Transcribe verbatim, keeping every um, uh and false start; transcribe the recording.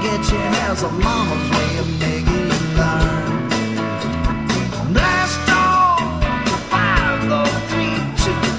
get you has a mama's way of making you learn. Blast off, five, four, three, two.